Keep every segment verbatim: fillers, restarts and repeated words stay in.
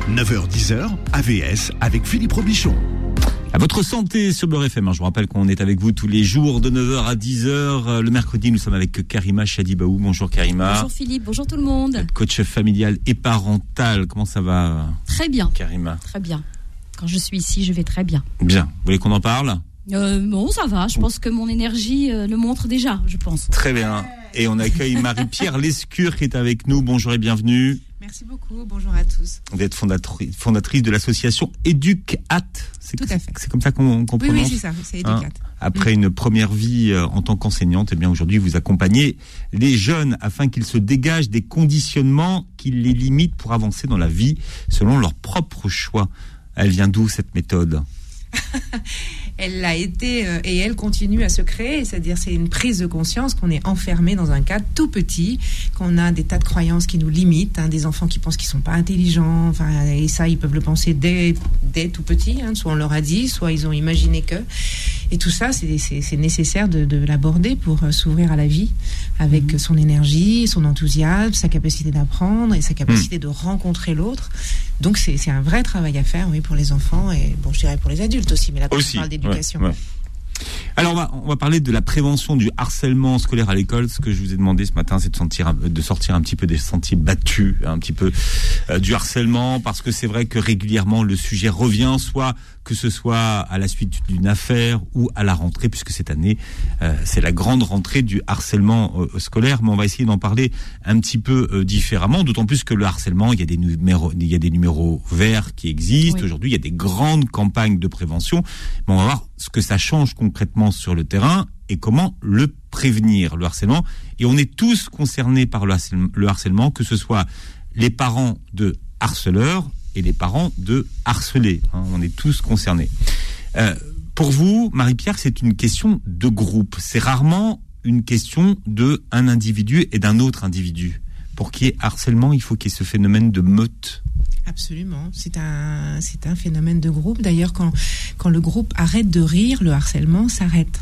neuf heures dix heures, A V S avec Philippe Robichon. À votre santé sur Beurre F M. Je vous rappelle qu'on est avec vous tous les jours de neuf heures à dix heures. Le mercredi, nous sommes avec Karima Chadibaou. Bonjour Karima. Bonjour Philippe, bonjour tout le monde. Coach familial et parental. Comment ça va Très bien. Karima. Très bien. Quand je suis ici, je vais très bien. Bien. Vous voulez qu'on en parle ? euh, Bon, ça va. Je pense que mon énergie euh, le montre déjà, je pense. Très bien. Et on accueille Marie-Pierre Lescure qui est avec nous. Bonjour et bienvenue. Merci beaucoup, bonjour à tous. Vous êtes fondatri- fondatrice de l'association Educat. C'est, Tout à fait. C'est comme ça qu'on, qu'on oui, prononce. Oui, c'est ça, c'est Educat. Hein, après mmh. une première vie euh, en tant qu'enseignante, eh bien aujourd'hui vous accompagnez les jeunes afin qu'ils se dégagent des conditionnements qui les limitent pour avancer dans la vie selon leur propre choix. Elle vient d'où cette méthode ? Elle l'a été euh, et elle continue à se créer, c'est-à-dire c'est une prise de conscience qu'on est enfermé dans un cadre tout petit, qu'on a des tas de croyances qui nous limitent, hein, des enfants qui pensent qu'ils sont pas intelligents, enfin et ça ils peuvent le penser dès dès tout petit, hein, soit on leur a dit, soit ils ont imaginé que, et tout ça c'est c'est, c'est nécessaire de, de l'aborder pour euh, s'ouvrir à la vie avec mmh. son énergie, son enthousiasme, sa capacité d'apprendre et sa capacité mmh. de rencontrer l'autre. Donc c'est c'est un vrai travail à faire, oui, pour les enfants et bon je dirais pour les adultes aussi, mais là on parle d'éducation. Ouais, ouais. Alors on va, on va parler de la prévention du harcèlement scolaire à l'école. Ce que je vous ai demandé ce matin, c'est de, sentir, de sortir un petit peu des sentiers battus, un petit peu euh, du harcèlement, parce que c'est vrai que régulièrement le sujet revient, soit que ce soit à la suite d'une affaire ou à la rentrée, puisque cette année euh, c'est la grande rentrée du harcèlement euh, scolaire. Mais on va essayer d'en parler un petit peu euh, différemment, d'autant plus que le harcèlement, il y a des numéros, il y a des numéros verts qui existent. Oui. Aujourd'hui, il y a des grandes campagnes de prévention. Mais on va voir ce que ça change concrètement sur le terrain et comment le prévenir, le harcèlement. Et on est tous concernés par le harcèlement, le harcèlement, que ce soit les parents de harceleurs et les parents de harcelés. Hein, on est tous concernés. Euh, pour vous, Marie-Pierre, c'est une question de groupe. C'est rarement une question de un individu et d'un autre individu. Pour qu'il y ait harcèlement, il faut qu'il y ait ce phénomène de meute. Absolument, c'est un, c'est un phénomène de groupe. D'ailleurs, quand, quand le groupe arrête de rire, le harcèlement s'arrête.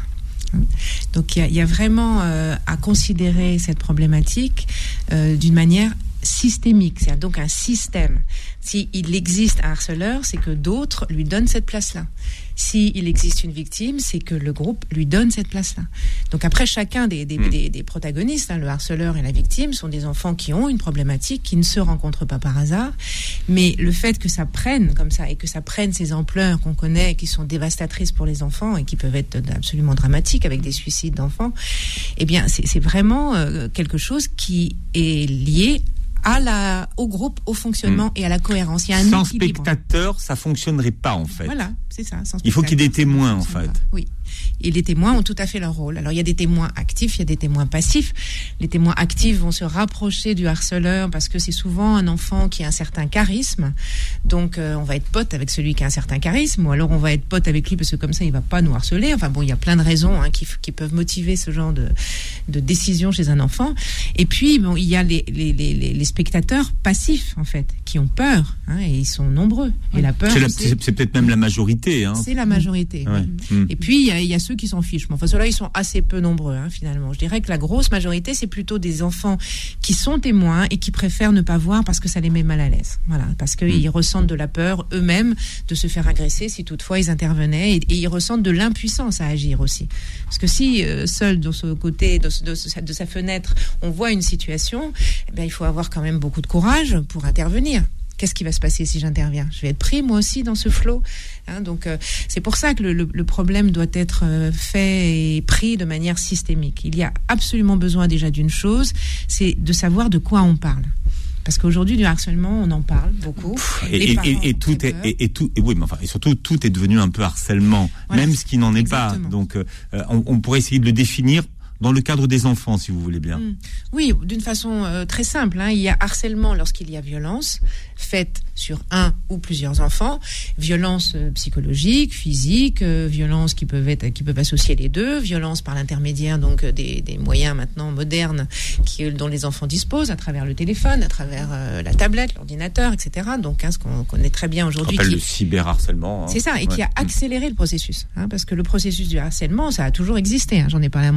Donc il y, y a vraiment euh, à considérer cette problématique euh, d'une manière systémique, c'est donc un système. S'il existe un harceleur, c'est que d'autres lui donnent cette place-là. S'il existe une victime, c'est que le groupe lui donne cette place-là. Donc après, chacun des, des, mmh. des, des protagonistes, hein, le harceleur et la victime, sont des enfants qui ont une problématique, qui ne se rencontrent pas par hasard. Mais le fait que ça prenne comme ça, et que ça prenne ces ampleurs qu'on connaît, qui sont dévastatrices pour les enfants, et qui peuvent être absolument dramatiques, avec des suicides d'enfants, eh bien, c'est, c'est vraiment euh, quelque chose qui est lié à la, au groupe, au fonctionnement mmh. et à la cohérence. Il y a un sans équilibre. Spectateurs, ça fonctionnerait pas en fait. Voilà, c'est ça. Sans il faut qu'il y ait des témoins en fait. Pas. Oui. Et les témoins ont tout à fait leur rôle. Alors il y a des témoins actifs, il y a des témoins passifs. Les témoins actifs vont se rapprocher du harceleur parce que c'est souvent un enfant qui a un certain charisme. Donc euh, on va être pote avec celui qui a un certain charisme, ou alors on va être pote avec lui parce que comme ça il va pas nous harceler. Enfin bon, il y a plein de raisons hein, qui, qui peuvent motiver ce genre de, de décision chez un enfant. Et puis bon, il y a les, les, les, les spectateurs passifs en fait, qui ont peur hein, et ils sont nombreux. Et la peur, c'est, la, c'est, c'est peut-être même la majorité. Hein. C'est la majorité. Ouais. Oui. Mmh. Et puis il y a, il y a ceux qui s'en fichent. Enfin, ceux-là, ils sont assez peu nombreux, hein, finalement. Je dirais que la grosse majorité, c'est plutôt des enfants qui sont témoins et qui préfèrent ne pas voir parce que ça les met mal à l'aise. Voilà, parce qu'ils mmh. ressentent de la peur eux-mêmes de se faire agresser si toutefois ils intervenaient, et, et ils ressentent de l'impuissance à agir aussi. Parce que si euh, seul de ce côté, de, de, de, de sa fenêtre, on voit une situation, eh bien, il faut avoir quand même beaucoup de courage pour intervenir. Qu'est-ce qui va se passer si j'interviens ? Je vais être pris moi aussi dans ce flot. Hein, donc euh, c'est pour ça que le, le, le problème doit être euh, fait et pris de manière systémique. Il y a absolument besoin déjà d'une chose, c'est de savoir de quoi on parle. Parce qu'aujourd'hui, du harcèlement, on en parle beaucoup. Et, et, et, et tout est, et, et tout, et oui, mais enfin, et surtout, tout est devenu un peu harcèlement, voilà, même ce qui n'en est exactement. Pas. Donc, euh, on, on pourrait essayer de le définir dans le cadre des enfants, si vous voulez bien. Mmh. Oui, d'une façon euh, très simple. Hein. Il y a harcèlement lorsqu'il y a violence faite sur un ou plusieurs enfants, violence euh, psychologique, physique, euh, violence qui peuvent être, qui peuvent associer les deux, violence par l'intermédiaire donc euh, des, des moyens maintenant modernes qui, dont les enfants disposent à travers le téléphone, à travers euh, la tablette, l'ordinateur, et cetera. Donc, hein, ce qu'on connaît très bien aujourd'hui. On appelle qui... le cyberharcèlement. Hein. C'est ça, et ouais. qui a accéléré mmh. le processus. Hein, parce que le processus du harcèlement, ça a toujours existé. Hein. J'en ai parlé à mon papa qui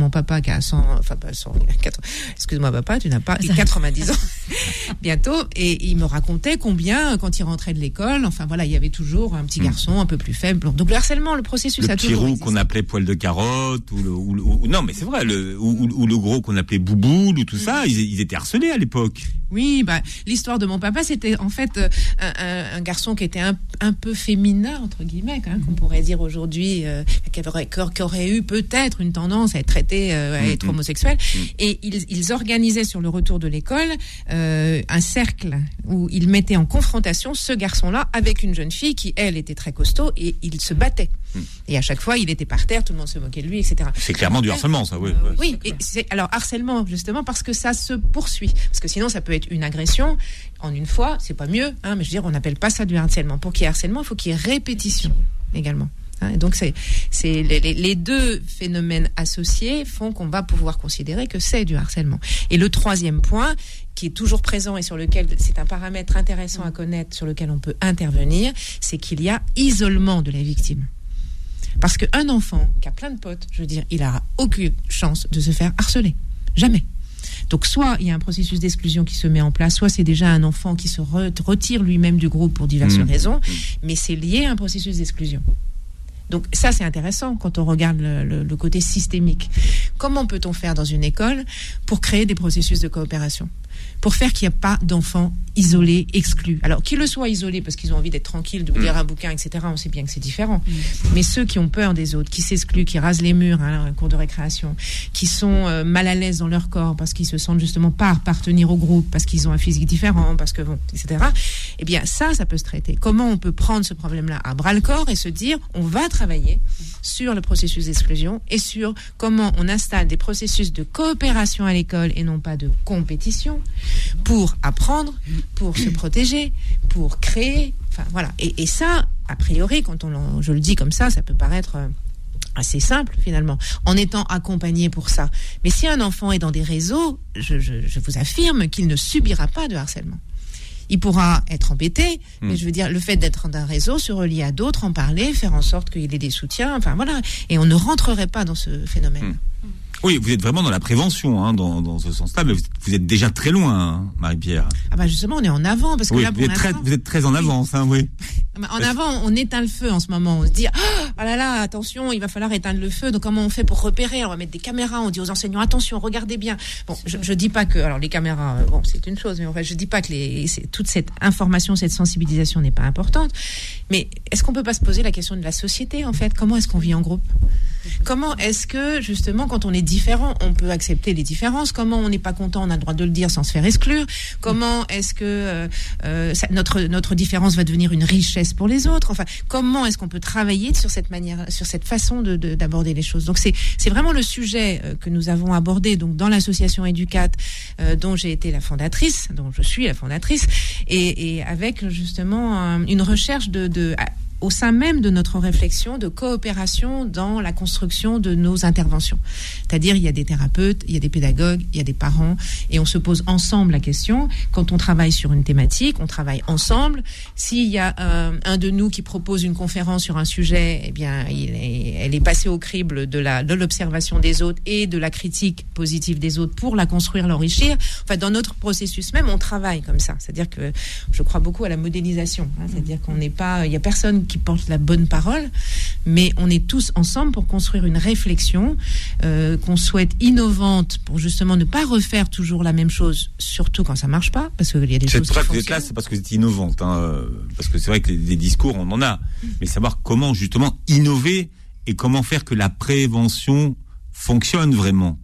qui a cent, enfin pas cent, excuse-moi papa, tu n'as pas quatre-vingt-dix ans bientôt, et il me racontait combien quand il rentrait de l'école, enfin voilà, il y avait toujours un petit garçon un peu plus faible. Donc le harcèlement, le processus le a toujours petit roux existé. qu'on appelait poil de carotte, ou le, ou, le, ou non mais c'est vrai, le, ou, ou le gros qu'on appelait bouboule, ou tout ça, ils, ils étaient harcelés à l'époque. Oui, bah l'histoire de mon papa, c'était en fait euh, un, un, un garçon qui était un, un peu féminin entre guillemets, hein, qu'on pourrait dire aujourd'hui, euh, qui, aurait, qui aurait eu peut-être une tendance à être traité, euh, à être mmh, homosexuel. Mmh. Et ils, ils organisaient sur le retour de l'école euh, un cercle où ils mettaient en confrontation ce garçon-là avec une jeune fille qui, elle, était très costaud, et ils se battaient. Mmh. Et à chaque fois, il était par terre, tout le monde se moquait de lui, et cetera. C'est clairement du harcèlement, ça, oui. Euh, oui, et c'est, alors harcèlement, justement, parce que ça se poursuit. Parce que sinon, ça peut être une agression en une fois, c'est pas mieux, hein, mais je veux dire, on n'appelle pas ça du harcèlement. Pour qu'il y ait harcèlement, il faut qu'il y ait répétition également. Hein, et donc, c'est, c'est les, les deux phénomènes associés font qu'on va pouvoir considérer que c'est du harcèlement. Et le troisième point, qui est toujours présent et sur lequel c'est un paramètre intéressant à connaître, sur lequel on peut intervenir, c'est qu'il y a isolement de la victime. Parce qu'un enfant qui a plein de potes, je veux dire, il n'aura aucune chance de se faire harceler. Jamais. Donc soit il y a un processus d'exclusion qui se met en place, soit c'est déjà un enfant qui se re- retire lui-même du groupe pour diverses mmh. raisons, mais c'est lié à un processus d'exclusion. Donc ça, c'est intéressant quand on regarde le, le, le côté systémique. Comment peut-on faire dans une école pour créer des processus de coopération ? Pour faire qu'il n'y ait pas d'enfants isolés, exclus. Alors, qu'ils le soient isolés parce qu'ils ont envie d'être tranquilles, de lire un bouquin, et cetera, on sait bien que c'est différent. Mmh. Mais ceux qui ont peur des autres, qui s'excluent, qui rasent les murs, hein, un cours de récréation, qui sont euh, mal à l'aise dans leur corps parce qu'ils se sentent justement pas appartenir au groupe, parce qu'ils ont un physique différent, parce que bon, et cetera. Eh bien, ça, ça peut se traiter. Comment on peut prendre ce problème-là à bras-le-corps et se dire, on va travailler sur le processus d'exclusion et sur comment on installe des processus de coopération à l'école et non pas de compétition, pour apprendre, pour se protéger, pour créer, enfin voilà. Et, et ça, a priori, quand on, je le dis comme ça, ça peut paraître assez simple finalement, en étant accompagné pour ça. Mais si un enfant est dans des réseaux, je, je, je vous affirme qu'il ne subira pas de harcèlement. Il pourra être embêté, mmh. mais je veux dire, le fait d'être dans un réseau, se relier à d'autres, en parler, faire en sorte qu'il ait des soutiens, enfin voilà. Et on ne rentrerait pas dans ce phénomène. Mmh. Oui, vous êtes vraiment dans la prévention, hein, dans, dans ce sens-là, mais vous, vous êtes déjà très loin, hein, Marie-Pierre. Ah bah justement, on est en avant, parce que oui, là, pour vous êtes, très, vous êtes très en avance, oui. Hein, oui. En avant, on éteint le feu en ce moment. On se dit, oh là là, attention, il va falloir éteindre le feu. Donc comment on fait pour repérer ? On va mettre des caméras. On dit aux enseignants, attention, regardez bien. Bon, je, je dis pas que, alors les caméras, bon, c'est une chose, mais en fait, je dis pas que les, c'est, toute cette information, cette sensibilisation n'est pas importante. Mais est-ce qu'on peut pas se poser la question de la société, en fait ? Comment est-ce qu'on vit en groupe ? Comment est-ce que, justement, quand on est différent, on peut accepter les différences ? Comment on n'est pas content, on a le droit de le dire sans se faire exclure ? Comment est-ce que euh, euh, ça, notre notre différence va devenir une richesse pour les autres ? Enfin, comment est-ce qu'on peut travailler sur cette manière, sur cette façon de, de, d'aborder les choses ? Donc c'est c'est vraiment le sujet euh, que nous avons abordé donc dans l'association Éducate, euh, dont j'ai été la fondatrice, dont je suis la fondatrice, et, et avec justement euh, une recherche de, de au sein même de notre réflexion de coopération dans la construction de nos interventions. C'est-à-dire, il y a des thérapeutes, il y a des pédagogues, il y a des parents, et on se pose ensemble la question. Quand on travaille sur une thématique, on travaille ensemble. S'il y a un, un de nous qui propose une conférence sur un sujet, eh bien, il est, elle est passée au crible de la, de l'observation des autres et de la critique positive des autres pour la construire, l'enrichir. Enfin, dans notre processus même, on travaille comme ça. C'est-à-dire que je crois beaucoup à la modélisation. Hein, c'est-à-dire qu'on n'est pas, il y a personne qui porte la bonne parole, mais on est tous ensemble pour construire une réflexion euh, qu'on souhaite innovante pour justement ne pas refaire toujours la même chose, surtout quand ça marche pas, parce qu'il y a des c'est choses qui fonctionnent. C'est pour ça que vous êtes là, c'est parce que vous êtes innovante, hein, parce que c'est vrai que les, les discours, on en a, mais savoir comment justement innover et comment faire que la prévention fonctionne vraiment.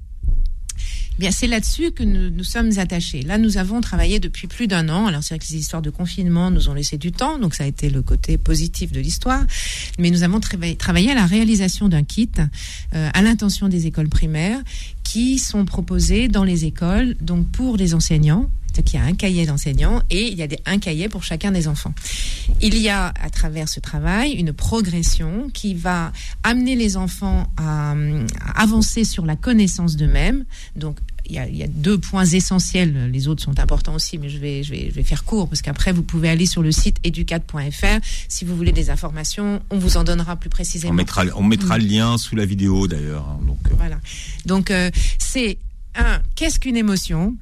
Bien, c'est là-dessus que nous, nous sommes attachés. Là, nous avons travaillé depuis plus d'un an. Alors, c'est vrai que les histoires de confinement nous ont laissé du temps, donc ça a été le côté positif de l'histoire. Mais nous avons travaillé, travaillé à la réalisation d'un kit euh, à l'intention des écoles primaires qui sont proposés dans les écoles, donc pour les enseignants. C'est-à-dire qu'il y a un cahier d'enseignants et il y a des, un cahier pour chacun des enfants. Il y a, à travers ce travail, une progression qui va amener les enfants à, à avancer sur la connaissance d'eux-mêmes. Donc, il y a, il y a deux points essentiels. Les autres sont importants aussi, mais je vais, je vais, je vais faire court parce qu'après vous pouvez aller sur le site educat point f r si vous voulez des informations. On vous en donnera plus précisément. On mettra, on mettra mmh. le lien sous la vidéo d'ailleurs. Hein, donc euh... voilà. Donc euh, c'est un. Qu'est-ce qu'une émotion?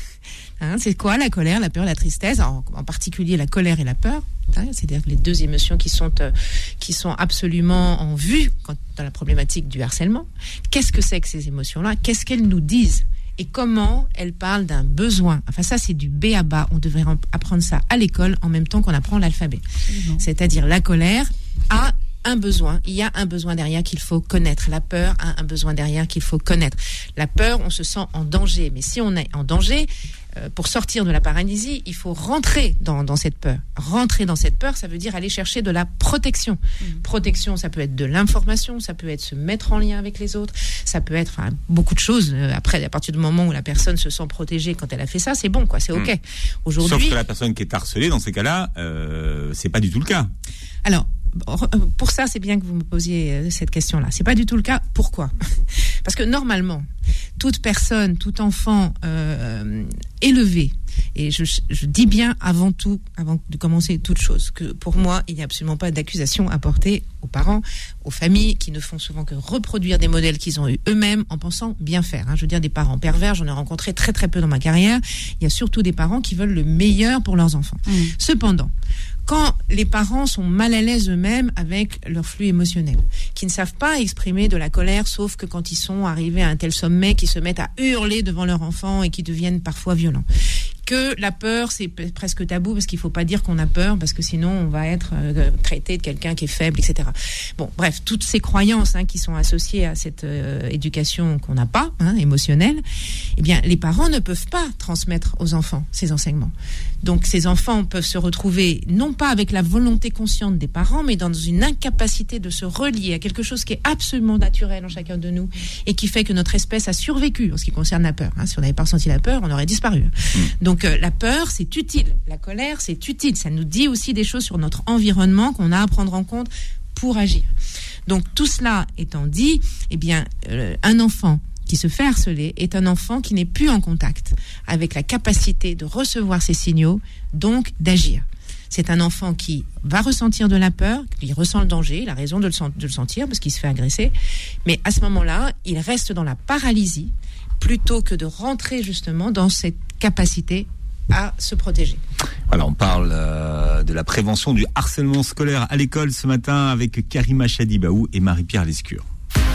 Hein, c'est quoi la colère, la peur, la tristesse, en, en particulier la colère et la peur, hein, c'est-à-dire les deux émotions qui sont, euh, qui sont absolument en vue quand, dans la problématique du harcèlement. Qu'est-ce que c'est que ces émotions-là? Qu'est-ce qu'elles nous disent? Et comment elles parlent d'un besoin? Enfin, ça, c'est du B à bas. On devrait apprendre ça à l'école en même temps qu'on apprend l'alphabet. Mmh. C'est-à-dire la colère a un besoin, il y a un besoin derrière qu'il faut connaître. La peur a un besoin derrière qu'il faut connaître. La peur, on se sent en danger. Mais si on est en danger, euh, pour sortir de la paralysie, il faut rentrer dans, dans cette peur. Rentrer dans cette peur, ça veut dire aller chercher de la protection. Mmh. Protection, ça peut être de l'information, ça peut être se mettre en lien avec les autres, ça peut être enfin, beaucoup de choses. Après, à partir du moment où la personne se sent protégée quand elle a fait ça, c'est bon, quoi, c'est OK. Mmh. Aujourd'hui, sauf que la personne qui est harcelée, dans ces cas-là, euh, c'est pas du tout le cas. Alors, pour ça, c'est bien que vous me posiez cette question-là. C'est pas du tout le cas. Pourquoi? Parce que normalement, toute personne, tout enfant euh, élevé, et je, je dis bien avant tout, avant de commencer toute chose, que pour moi, il n'y a absolument pas d'accusation à porter aux parents, aux familles qui ne font souvent que reproduire des modèles qu'ils ont eu eux-mêmes en pensant bien faire. Hein. Je veux dire, des parents pervers, j'en ai rencontré très très peu dans ma carrière. Il y a surtout des parents qui veulent le meilleur pour leurs enfants. Mmh. Cependant, quand les parents sont mal à l'aise eux-mêmes avec leur flux émotionnel, qui ne savent pas exprimer de la colère, sauf que quand ils sont arrivés à un tel sommet, qu'ils se mettent à hurler devant leur enfant et qui deviennent parfois violents, que la peur, c'est p- presque tabou, parce qu'il ne faut pas dire qu'on a peur, parce que sinon on va être euh, traité de quelqu'un qui est faible, et cetera. Bon, bref, toutes ces croyances hein, qui sont associées à cette euh, éducation qu'on n'a pas, hein, émotionnelle, eh bien, les parents ne peuvent pas transmettre aux enfants ces enseignements. Donc, ces enfants peuvent se retrouver, non pas avec la volonté consciente des parents, mais dans une incapacité de se relier à quelque chose qui est absolument naturel en chacun de nous, et qui fait que notre espèce a survécu en ce qui concerne la peur. Hein. Si on n'avait pas ressenti la peur, on aurait disparu. Mmh. Donc, Donc euh, la peur, c'est utile. La colère, c'est utile. Ça nous dit aussi des choses sur notre environnement qu'on a à prendre en compte pour agir. Donc tout cela étant dit, eh bien, euh, un enfant qui se fait harceler est un enfant qui n'est plus en contact avec la capacité de recevoir ces signaux, donc d'agir. C'est un enfant qui va ressentir de la peur, qui ressent le danger, il a raison de le, sen- de le sentir parce qu'il se fait agresser, mais à ce moment-là, il reste dans la paralysie plutôt que de rentrer justement dans cette capacité à se protéger. Voilà, on parle euh, de la prévention du harcèlement scolaire à l'école ce matin avec Karima Chadibaou et Marie-Pierre Lescure.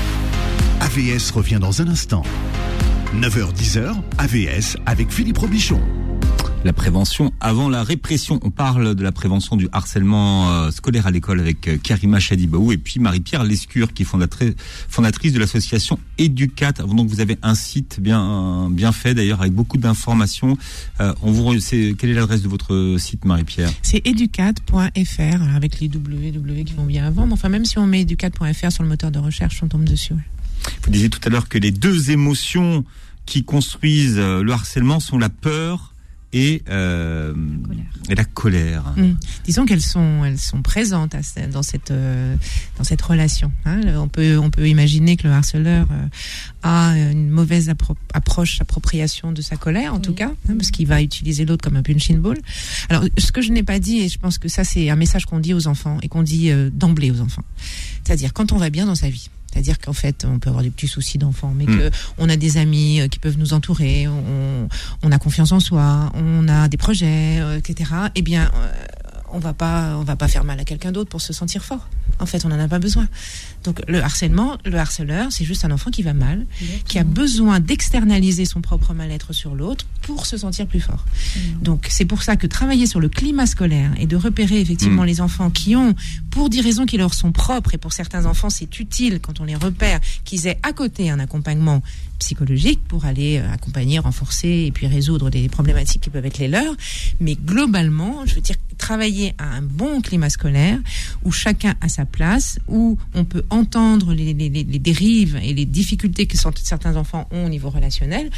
A V S revient dans un instant. neuf heures dix, A V S avec Philippe Robichon. La prévention avant la répression. On parle de la prévention du harcèlement euh, scolaire à l'école avec euh, Karima Chadibaou et puis Marie-Pierre Lescure qui est fondatri- fondatrice de l'association Educat. Donc vous avez un site bien bien fait d'ailleurs avec beaucoup d'informations. Euh, on vous re- c'est, quelle est l'adresse de votre site, Marie-Pierre? C'est educat point f r avec les W W qui vont bien avant. Mais enfin, même si on met educat point f r sur le moteur de recherche, on tombe dessus. Ouais. Vous disiez tout à l'heure que les deux émotions qui construisent euh, le harcèlement sont la peur et, euh, et la colère. Mmh. Disons qu'elles sont, elles sont présentes à, dans cette, euh, dans cette relation. Hein. On peut, on peut imaginer que le harceleur euh, a une mauvaise appro- approche, appropriation de sa colère, en oui. tout cas, hein, parce qu'il va utiliser l'autre comme un punching ball. Alors, ce que je n'ai pas dit, et je pense que ça, c'est un message qu'on dit aux enfants et qu'on dit euh, d'emblée aux enfants. C'est-à-dire, quand on va bien dans sa vie, c'est-à-dire qu'en fait, on peut avoir des petits soucis d'enfants, mais mmh. qu'on a des amis qui peuvent nous entourer, on, on a confiance en soi, on a des projets, euh, et cetera. Eh bien, euh, on va pas, on va pas faire mal à quelqu'un d'autre pour se sentir fort. En fait, on n'en a pas besoin. Donc, le harcèlement, le harceleur, c'est juste un enfant qui va mal, Exactement. qui a besoin d'externaliser son propre mal-être sur l'autre pour se sentir plus fort. Mmh. Donc, c'est pour ça que travailler sur le climat scolaire et de repérer effectivement mmh. les enfants qui ont, pour des raisons qui leur sont propres, et pour certains enfants, c'est utile quand on les repère, qu'ils aient à côté un accompagnement psychologique pour aller accompagner, renforcer et puis résoudre des problématiques qui peuvent être les leurs. Mais globalement, je veux dire, travailler à un bon climat scolaire où chacun a sa place, où on peut entendre les, les, les dérives et les difficultés que certains enfants ont au niveau relationnel,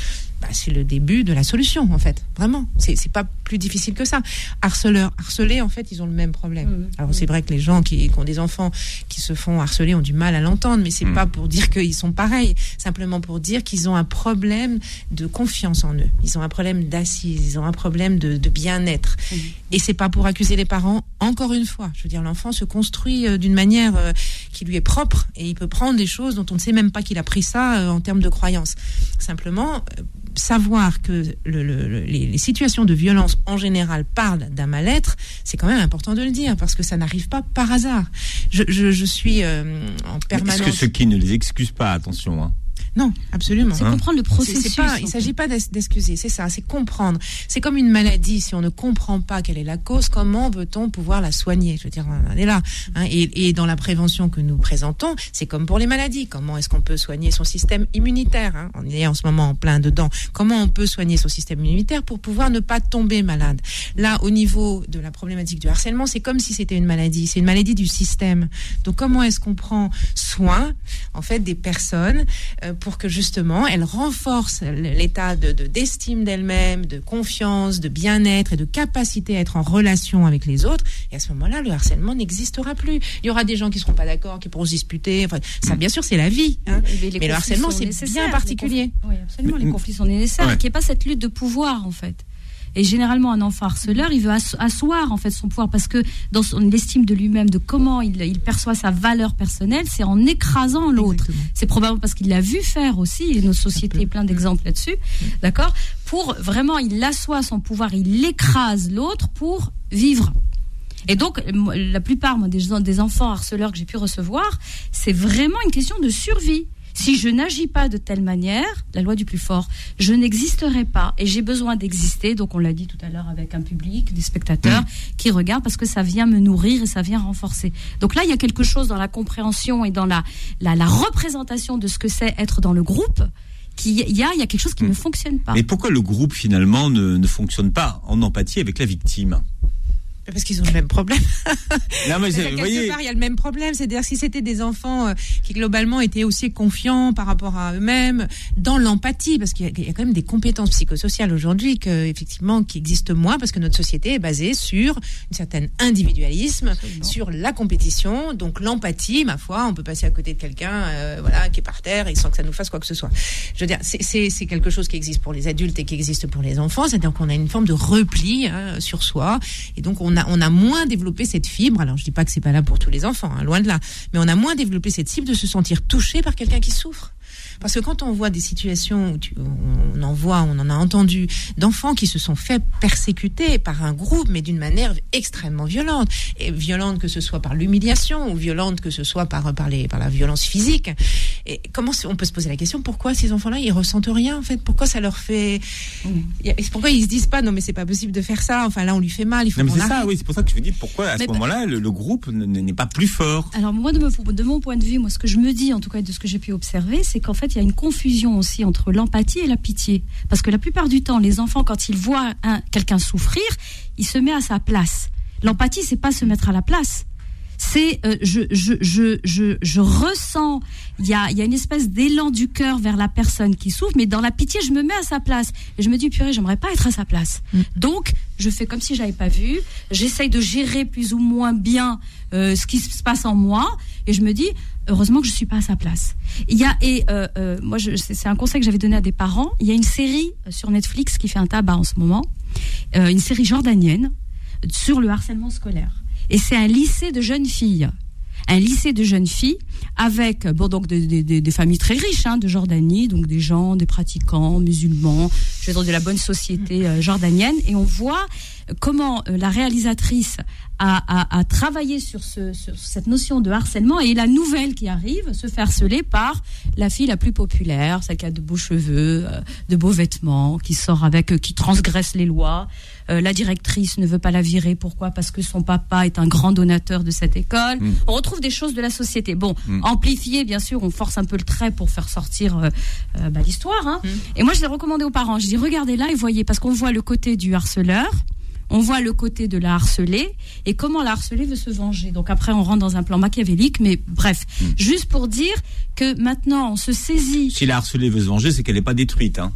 bah, c'est le début de la solution, en fait. Vraiment. C'est, c'est pas plus difficile que ça. Harceleurs, harcelés, en fait, ils ont le même problème. Mmh. Alors, c'est vrai que les gens qui, qui ont des enfants qui se font harceler ont du mal à l'entendre, mais c'est mmh. pas pour dire qu'ils sont pareils. Simplement pour dire qu'ils ont un problème de confiance en eux. Ils ont un problème d'assise. Ils ont un problème de, de bien-être. Mmh. Et c'est pas pour accuser les parents, encore une fois. Je veux dire, l'enfant se construit euh, d'une manière euh, qui lui est propre et il peut prendre des choses dont on ne sait même pas qu'il a pris ça euh, en termes de croyances. Simplement, euh, savoir que le, le, le, les, les situations de violence en général parlent d'un mal-être, c'est quand même important de le dire parce que ça n'arrive pas par hasard. Je, je, je suis euh, en permanence. Est-ce que ce qui ne les excuse pas, attention, hein. Non, absolument. C'est comprendre le processus. C'est, c'est pas, il ne s'agit pas d'excuser, c'est ça, c'est comprendre. C'est comme une maladie, si on ne comprend pas quelle est la cause, comment veut-on pouvoir la soigner ? Je veux dire, on est là. Hein, et, et dans la prévention que nous présentons, c'est comme pour les maladies. Comment est-ce qu'on peut soigner son système immunitaire, hein ? On est en ce moment en plein dedans. Comment on peut soigner son système immunitaire pour pouvoir ne pas tomber malade ? Là, au niveau de la problématique du harcèlement, c'est comme si c'était une maladie. C'est une maladie du système. Donc, comment est-ce qu'on prend soin, en fait, des personnes euh, pour que justement elles renforcent l'état de, de, d'estime d'elles-mêmes, de confiance, de bien-être et de capacité à être en relation avec les autres. Et à ce moment-là, le harcèlement n'existera plus. Il y aura des gens qui ne seront pas d'accord, qui pourront se disputer. Enfin, ça, bien sûr, c'est la vie. Hein. Mais, mais le harcèlement, c'est bien particulier. Les conflits, oui, absolument. Les conflits sont nécessaires. Ouais. Qu'il n'y ait pas cette lutte de pouvoir, en fait. Et généralement, un enfant harceleur, il veut asseoir en fait son pouvoir parce que dans son estime de lui-même, de comment il, il perçoit sa valeur personnelle, c'est en écrasant l'autre. Exactement. C'est probablement parce qu'il l'a vu faire aussi, et notre société est plein d'exemples là-dessus, d'accord ? Pour vraiment, il assoit son pouvoir, il écrase l'autre pour vivre. Et donc, la plupart moi, des, des enfants harceleurs que j'ai pu recevoir, c'est vraiment une question de survie. Si je n'agis pas de telle manière, la loi du plus fort, je n'existerai pas et j'ai besoin d'exister. Donc on l'a dit tout à l'heure avec un public, des spectateurs mmh. qui regardent parce que ça vient me nourrir et ça vient renforcer. Donc là, il y a quelque chose dans la compréhension et dans la, la, la représentation de ce que c'est être dans le groupe. Il y a, il y a quelque chose qui mmh. ne fonctionne pas. Mais pourquoi le groupe finalement ne, ne fonctionne pas en empathie avec la victime ? Parce qu'ils ont le même problème. Non, mais quelque voyez... part, il y a le même problème. C'est-à-dire, si c'était des enfants euh, qui, globalement, étaient aussi confiants par rapport à eux-mêmes, dans l'empathie, parce qu'il y a, il y a quand même des compétences psychosociales aujourd'hui que, effectivement, qui existent moins, parce que notre société est basée sur un certain individualisme, absolument. Sur la compétition. Donc, l'empathie, ma foi, on peut passer à côté de quelqu'un euh, voilà, qui est par terre et sans que ça nous fasse quoi que ce soit. Je veux dire, c'est, c'est, c'est quelque chose qui existe pour les adultes et qui existe pour les enfants. C'est-à-dire qu'on a une forme de repli hein, sur soi. Et donc, on On a, on a moins développé cette fibre, alors je dis pas que c'est pas là pour tous les enfants, hein, loin de là, mais on a moins développé cette fibre de se sentir touché par quelqu'un qui souffre. Parce que quand on voit des situations où tu, on en voit, on en a entendu, d'enfants qui se sont fait persécuter par un groupe, mais d'une manière extrêmement violente. Et violente que ce soit par l'humiliation, ou violente que ce soit par, par, les, par la violence physique. Et comment on peut se poser la question, pourquoi ces enfants-là, ils ressentent rien, en fait? Pourquoi ça leur fait... Mmh. Pourquoi ils se disent pas, non mais c'est pas possible de faire ça, enfin là on lui fait mal, il faut non, qu'on mais c'est arrête. Ça, oui, c'est pour ça que je vous dis, pourquoi à mais ce bah... moment-là, le, le groupe n'est pas plus fort? Alors moi, de, me, de mon point de vue, moi ce que je me dis, en tout cas de ce que j'ai pu observer, c'est qu'en fait, il y a une confusion aussi entre l'empathie et la pitié. Parce que la plupart du temps, les enfants, quand ils voient un, quelqu'un souffrir, ils se mettent à sa place. L'empathie, c'est pas se mettre à la place. C'est, euh, je, je, je, je, je ressens, il y a, il y a une espèce d'élan du cœur vers la personne qui souffre, mais dans la pitié, je me mets à sa place. Et je me dis, purée, j'aimerais pas être à sa place. Mm. Donc, je fais comme si j'avais pas vu. J'essaye de gérer plus ou moins bien euh, ce qui se passe en moi. Et je me dis, heureusement que je suis pas à sa place. Il y a, et euh, euh, moi, je, c'est, c'est un conseil que j'avais donné à des parents. Il y a une série sur Netflix qui fait un tabac en ce moment, euh, une série jordanienne sur le harcèlement scolaire. Et c'est un lycée de jeunes filles. Un lycée de jeunes filles avec, bon, donc des, des, des familles très riches, hein, de Jordanie, donc des gens, des pratiquants, musulmans, je veux dire de la bonne société euh, jordanienne. Et on voit comment euh, la réalisatrice a, a, a travaillé sur, ce, sur cette notion de harcèlement, et la nouvelle qui arrive se fait harceler par la fille la plus populaire, celle qui a de beaux cheveux, euh, de beaux vêtements, qui sort avec, euh, qui transgresse les lois. Euh, la directrice ne veut pas la virer. Pourquoi ? Parce que son papa est un grand donateur de cette école. Mmh. On retrouve des choses de la société. Bon, mmh. amplifié, bien sûr, on force un peu le trait pour faire sortir euh, euh, bah, l'histoire. Hein. Mmh. Et moi, je l'ai recommandé aux parents. Je dis, regardez là et voyez, parce qu'on voit le côté du harceleur, on voit le côté de la harcelée et comment la harcelée veut se venger. Donc après, on rentre dans un plan machiavélique, mais bref, mmh. juste pour dire que maintenant, on se saisit. Si la harcelée veut se venger, c'est qu'elle n'est pas détruite, hein.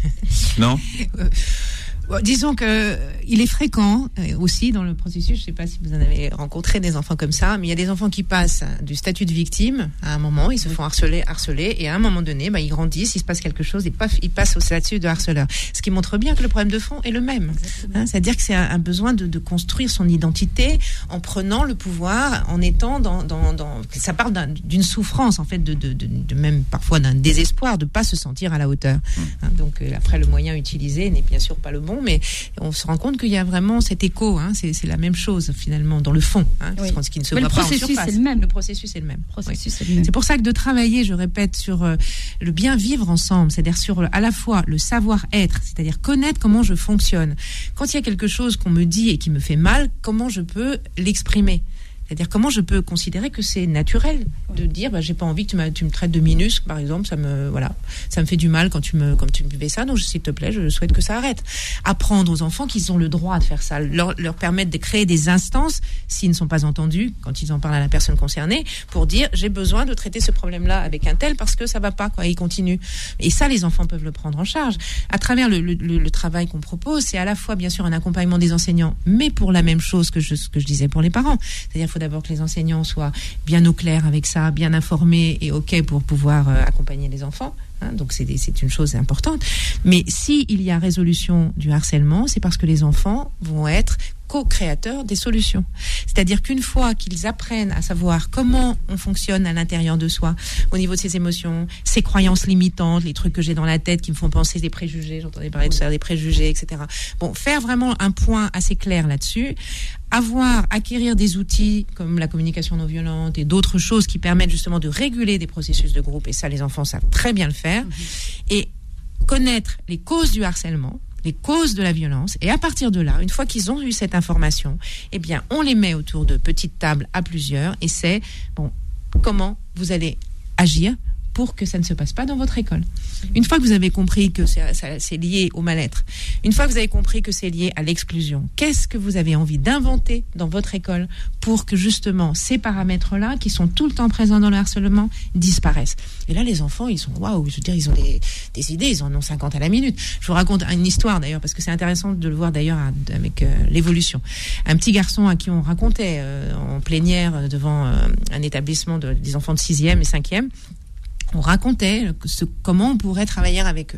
Non. euh, Disons que il est fréquent euh, aussi dans le processus. Je ne sais pas si vous en avez rencontré des enfants comme ça, mais il y a des enfants qui passent du statut de victime à un moment, ils se font harceler, harceler, et à un moment donné, bah, ils grandissent, il se passe quelque chose, et paf, ils passent au statut de harceleur. Ce qui montre bien que le problème de fond est le même. Hein, c'est-à-dire que c'est un, un besoin de, de construire son identité en prenant le pouvoir, en étant dans, dans, dans ça part d'un, d'une souffrance en fait, de, de, de, de même parfois d'un désespoir de pas se sentir à la hauteur. Hein, donc euh, après le moyen utilisé n'est bien sûr pas le bon. Mais on se rend compte qu'il y a vraiment cet écho, hein, c'est, c'est la même chose finalement dans le fond, hein, oui. ce qui ne se mais voit le pas en processus surface. C'est le même. Le processus est le même. Processus oui. est le même. C'est pour ça que de travailler, je répète, sur euh, le bien vivre ensemble, c'est-à-dire sur euh, à la fois le savoir-être, c'est-à-dire connaître comment je fonctionne. Quand il y a quelque chose qu'on me dit et qui me fait mal, comment je peux l'exprimer? C'est-à-dire comment je peux considérer que c'est naturel de dire bah, j'ai pas envie que tu, tu me traites de minuscle par exemple, ça me voilà, ça me fait du mal quand tu me comme tu me fais ça, donc s'il te plaît, je souhaite que ça arrête. Apprendre aux enfants qu'ils ont le droit de faire ça, leur, leur permettre de créer des instances s'ils ne sont pas entendus quand ils en parlent à la personne concernée pour dire j'ai besoin de traiter ce problème-là avec un tel parce que ça va pas quoi, et il continue. Et ça les enfants peuvent le prendre en charge à travers le, le, le, le travail qu'on propose, c'est à la fois bien sûr un accompagnement des enseignants, mais pour la même chose que je que je disais pour les parents, c'est-à-dire il faut d'abord que les enseignants soient bien au clair avec ça, bien informés et OK pour pouvoir euh, accompagner les enfants. Hein, donc c'est, des, c'est une chose importante. Mais s'il y a résolution du harcèlement, c'est parce que les enfants vont être co-créateurs des solutions. C'est-à-dire qu'une fois qu'ils apprennent à savoir comment on fonctionne à l'intérieur de soi, au niveau de ses émotions, ses croyances limitantes, les trucs que j'ai dans la tête qui me font penser des préjugés, j'entendais parler de ça, des préjugés, et cetera. Bon, faire vraiment un point assez clair là-dessus, avoir, acquérir des outils comme la communication non violente et d'autres choses qui permettent justement de réguler des processus de groupe, et ça les enfants savent très bien le faire, mmh. et connaître les causes du harcèlement, les causes de la violence, et à partir de là, une fois qu'ils ont eu cette information, eh bien, on les met autour de petites tables à plusieurs, et c'est, bon, comment vous allez agir pour que ça ne se passe pas dans votre école. Une fois que vous avez compris que c'est, ça, c'est lié au mal-être, une fois que vous avez compris que c'est lié à l'exclusion, qu'est-ce que vous avez envie d'inventer dans votre école pour que justement ces paramètres-là, qui sont tout le temps présents dans le harcèlement, disparaissent. Et là, les enfants, ils sont waouh, je veux dire, ils ont des, des idées, ils en ont cinquante à la minute. Je vous raconte une histoire d'ailleurs, parce que c'est intéressant de le voir d'ailleurs avec euh, l'évolution. Un petit garçon à qui on racontait euh, en plénière devant euh, un établissement de, des enfants de sixième et cinquième, on racontait ce, comment on pourrait travailler avec eux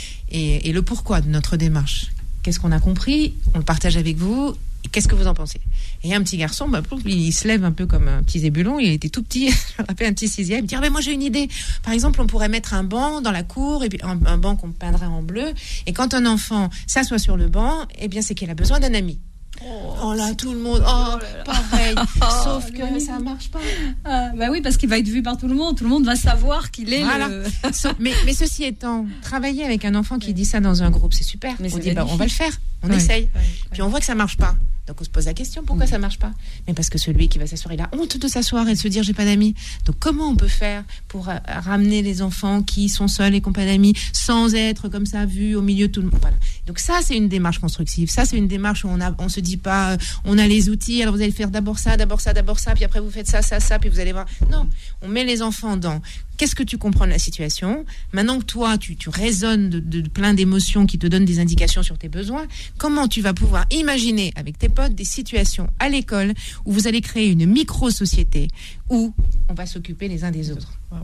et, et le pourquoi de notre démarche. Qu'est-ce qu'on a compris? On le partage avec vous. Et qu'est-ce que vous en pensez? Et un petit garçon, bah, il se lève un peu comme un petit zébulon. Il était tout petit, je me rappelle un petit sixième. Il me dit ah ben moi j'ai une idée. Par exemple, on pourrait mettre un banc dans la cour et puis un, un banc qu'on peindrait en bleu. Et quand un enfant s'assoit sur le banc, eh bien c'est qu'il a besoin d'un ami. Oh, oh là, tout le monde, oh, pareil. Sauf oh, que ça marche pas. Ah, bah oui, parce qu'il va être vu par tout le monde. Tout le monde va savoir qu'il est voilà. le... mais, mais ceci étant, travailler avec un enfant qui oui. dit ça dans un groupe, c'est super. Mais on dit, bah, on va le faire, on oui. essaye. Oui. Puis on voit que ça marche pas. Donc on se pose la question, pourquoi oui. ça marche pas? Mais parce que celui qui va s'asseoir, il a honte de s'asseoir et de se dire j'ai pas d'amis. Donc comment on peut faire pour euh, ramener les enfants qui sont seuls et qui n'ont pas d'amis sans être comme ça vus au milieu de tout le monde? Voilà. Donc ça c'est une démarche constructive. Ça c'est une démarche où on a, on se dit pas, euh, on a les outils, alors vous allez faire d'abord ça, d'abord ça, d'abord ça, puis après vous faites ça, ça, ça, puis vous allez voir. Non, on met les enfants dans qu'est-ce que tu comprends de la situation. Maintenant que toi tu, tu résonnes de, de, de plein d'émotions qui te donnent des indications sur tes besoins, comment tu vas pouvoir imaginer avec tes potes des situations à l'école où vous allez créer une micro-société où on va s'occuper les uns des autres. Wow.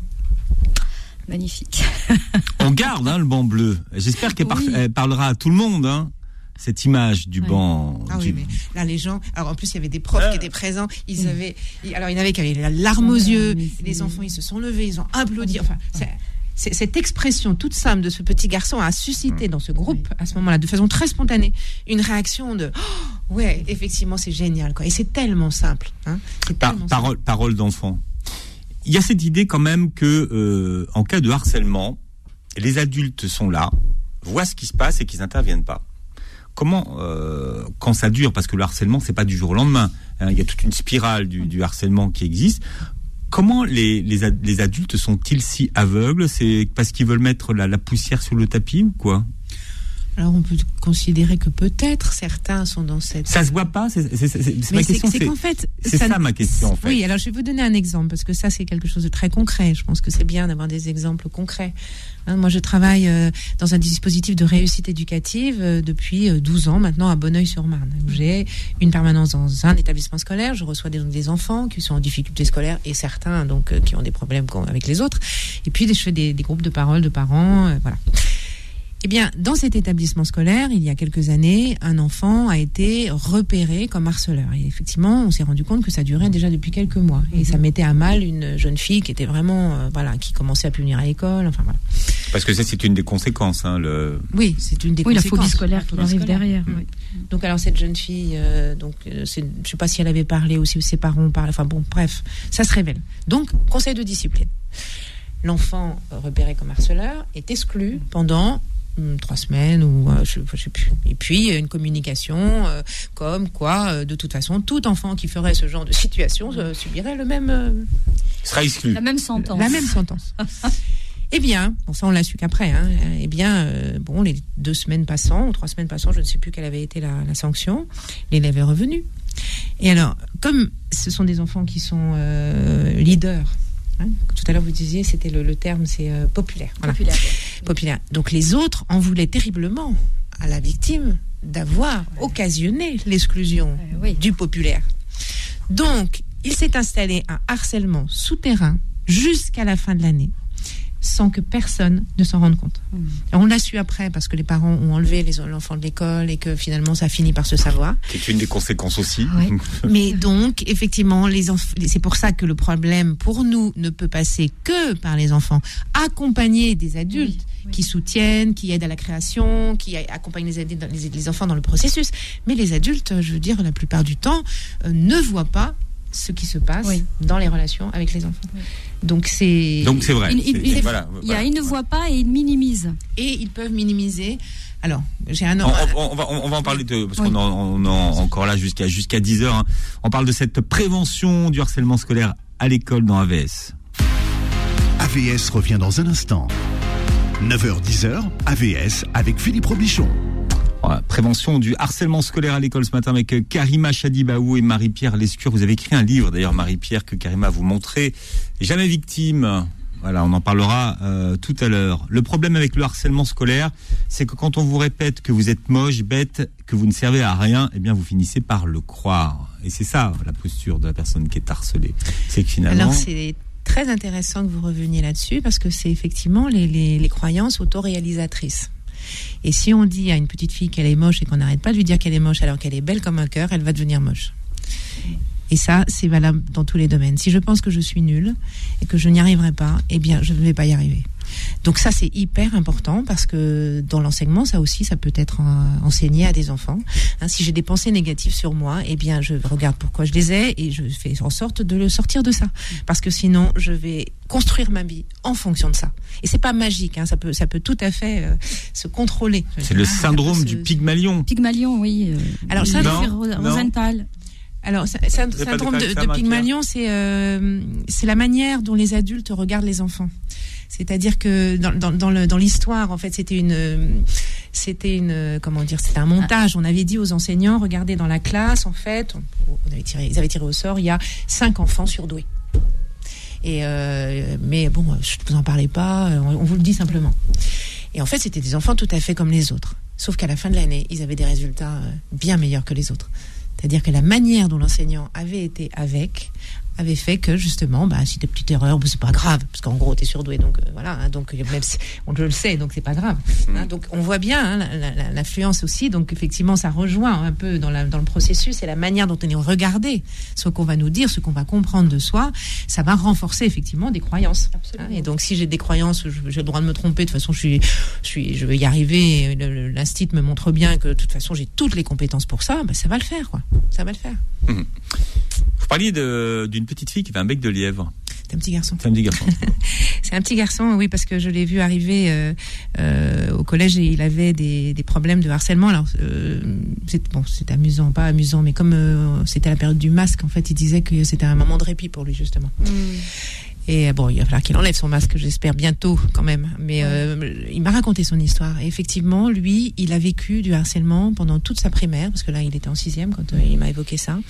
Magnifique. On garde hein, le banc bleu. J'espère qu'elle oui. par- parlera à tout le monde. Hein. Cette image du oui. banc. Ah du... oui, mais là, les gens. Alors, en plus, il y avait des profs ah. qui étaient présents. Ils mmh. avaient. Alors, il y en avait qui avaient la larme aux ah, yeux. Les enfants, ils se sont levés. Ils ont applaudi. Enfin, c'est. C'est, cette expression toute simple de ce petit garçon a suscité dans ce groupe, à ce moment-là, de façon très spontanée, une réaction de oh, « ouais, effectivement, c'est génial. » quoi. Et c'est tellement simple. Hein, c'est Par, tellement parole, simple. Parole d'enfant. Il y a cette idée quand même que, euh, en cas de harcèlement, les adultes sont là, voient ce qui se passe et qu'ils n'interviennent pas. Comment, euh, quand ça dure, parce que le harcèlement, c'est pas du jour au lendemain, hein, il y a toute une spirale du, du harcèlement qui existe. Comment les, les, ad, les adultes sont-ils si aveugles? C'est parce qu'ils veulent mettre la, la poussière sur le tapis ou quoi? Alors on peut considérer que peut-être certains sont dans cette... Ça se voit pas, c'est, c'est, c'est, c'est ma question. C'est, c'est qu'en fait... C'est ça, ça ma question en fait. Oui, alors je vais vous donner un exemple, parce que ça c'est quelque chose de très concret. Je pense que c'est bien d'avoir des exemples concrets. Hein, moi je travaille euh, dans un dispositif de réussite éducative euh, depuis euh, douze ans maintenant à Bonneuil-sur-Marne. J'ai une permanence dans un établissement scolaire, je reçois des, des enfants qui sont en difficulté scolaire et certains donc euh, qui ont des problèmes avec les autres. Et puis je fais des, des groupes de parole de parents, euh, voilà. Eh bien, dans cet établissement scolaire, il y a quelques années, un enfant a été repéré comme harceleur. Et effectivement, on s'est rendu compte que ça durait déjà depuis quelques mois. Et ça mettait à mal une jeune fille qui était vraiment, euh, voilà, qui commençait à plus venir à l'école. Enfin voilà. Parce que ça, c'est une des conséquences, hein, le. Oui, c'est une des oui, conséquences. La phobie scolaire qui arrive derrière. Mmh. Oui. Donc alors cette jeune fille, euh, donc euh, c'est, je sais pas si elle avait parlé ou si ses parents parlaient. Enfin bon, bref, ça se révèle. Donc conseil de discipline. L'enfant euh, repéré comme harceleur est exclu pendant trois semaines ou euh, je, je sais plus. Et puis une communication euh, comme quoi euh, de toute façon tout enfant qui ferait ce genre de situation euh, subirait le même euh, sera exclu. La même sentence. La même sentence. Eh bien, bon ça on l'a su qu'après. Hein, eh bien, euh, bon les deux semaines passant ou trois semaines passant, je ne sais plus quelle avait été la, la sanction. L'élève est revenu. Et alors, comme ce sont des enfants qui sont euh, leaders. Hein, tout à l'heure vous disiez, c'était le, le terme, c'est euh, populaire. Voilà. Populaire. Populaire. Donc les autres en voulaient terriblement à la victime d'avoir ouais. occasionné l'exclusion euh, oui. du populaire. Donc il s'est installé un harcèlement souterrain jusqu'à la fin de l'année, sans que personne ne s'en rende compte. Mmh. Alors on l'a su après parce que les parents ont enlevé les, l'enfant de l'école et que finalement ça finit par se savoir. C'est une des conséquences aussi. Oui. Mais donc effectivement, les enf- c'est pour ça que le problème pour nous ne peut passer que par les enfants, accompagnés des adultes oui, oui. qui soutiennent, qui aident à la création, qui accompagnent les, les, les enfants dans le processus. Mais les adultes, je veux dire, la plupart du temps, euh, ne voient pas ce qui se passe oui. dans les relations avec les enfants. Oui. Donc c'est donc c'est vrai. Il, il, c'est, il, voilà, il y a voilà, ils ne voilà. voient pas et ils minimisent. Et ils peuvent minimiser. Alors j'ai un. On, on, on va on va en parler de parce oui. qu'on en, on en encore là jusqu'à jusqu'à dix heures. Hein. On parle de cette prévention du harcèlement scolaire à l'école dans A V S. A V S revient dans un instant. neuf heures dix heures, A V S avec Philippe Robichon. Voilà, prévention du harcèlement scolaire à l'école ce matin avec Karima Chadibaou et Marie-Pierre Lescure. Vous avez écrit un livre d'ailleurs, Marie-Pierre, que Karima vous montrait. Jamais victime. Voilà, on en parlera euh, tout à l'heure. Le problème avec le harcèlement scolaire, c'est que quand on vous répète que vous êtes moche, bête, que vous ne servez à rien, eh bien vous finissez par le croire. Et c'est ça la posture de la personne qui est harcelée. C'est que finalement. Alors c'est très intéressant que vous reveniez là-dessus parce que c'est effectivement les, les, les croyances autoréalisatrices. Et si on dit à une petite fille qu'elle est moche et qu'on n'arrête pas de lui dire qu'elle est moche alors qu'elle est belle comme un cœur, elle va devenir moche. Et ça, c'est valable dans tous les domaines. Si je pense que je suis nulle et que je n'y arriverai pas, eh bien, je ne vais pas y arriver. Donc ça, c'est hyper important parce que dans l'enseignement, ça aussi, ça peut être euh, enseigné à des enfants. Hein, si j'ai des pensées négatives sur moi, eh bien, je regarde pourquoi je les ai et je fais en sorte de le sortir de ça. Parce que sinon, je vais construire ma vie en fonction de ça. Et c'est pas magique, hein, ça peut, ça peut tout à fait euh, se contrôler. C'est le syndrome du se... Pygmalion. Pygmalion, oui. Euh, Alors ça, non, Rosenthal. Alors, ça, ça, syndrome de, de Pygmalion, c'est, euh, c'est la manière dont les adultes regardent les enfants. C'est-à-dire que dans, dans, dans, le, dans l'histoire, en fait, c'était une, c'était une, comment dire, c'était un montage. On avait dit aux enseignants, regardez dans la classe, en fait, on, on avait tiré, ils avaient tiré au sort, il y a cinq enfants surdoués. Et euh, mais bon, je ne vous en parlais pas, on, on vous le dit simplement. Et en fait, c'était des enfants tout à fait comme les autres. Sauf qu'à la fin de l'année, ils avaient des résultats bien meilleurs que les autres. C'est-à-dire que la manière dont l'enseignant avait été avec avait fait que justement, bah, si t'as une petite erreur, bah, c'est pas grave, parce qu'en gros t'es surdoué, donc euh, voilà, hein, donc même si on le sait, donc c'est pas grave. Hein, donc on voit bien hein, la, la, l'influence aussi, donc effectivement ça rejoint un peu dans, la, dans le processus et la manière dont on est regardé, ce qu'on va nous dire, ce qu'on va comprendre de soi, ça va renforcer effectivement des croyances. Hein, et donc si j'ai des croyances, je, j'ai le droit de me tromper, de toute façon je suis, je suis, je vais y arriver. Le, l'instit me montre bien que de toute façon j'ai toutes les compétences pour ça, bah, ça va le faire, quoi. Ça va le faire. Mmh. Vous parliez de, d'une petite fille qui avait un bec de lièvre. C'est un petit garçon. C'est un petit garçon. C'est un petit garçon, oui, parce que je l'ai vu arriver euh, euh, au collège et il avait des, des problèmes de harcèlement. Alors, euh, c'est, bon, c'est amusant, pas amusant, mais comme euh, c'était la période du masque, en fait, il disait que c'était un moment de répit pour lui, justement. Mm. Et bon, il va falloir qu'il enlève son masque, j'espère bientôt quand même. Mais euh, il m'a raconté son histoire. Et effectivement, lui, il a vécu du harcèlement pendant toute sa primaire, parce que là, il était en sixième quand euh, il m'a évoqué ça.